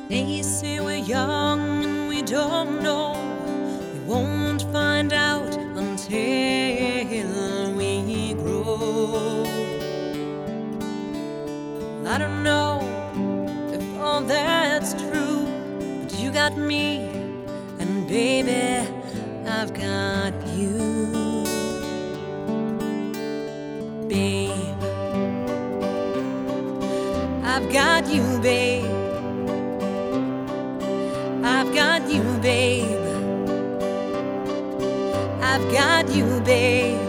They say we're young and we don't know. We won't find out until we grow. I don't know if all that's true, but you got me, and baby, I've got you. Babe, I've got you, babe. I've got you, babe. I've got you, babe.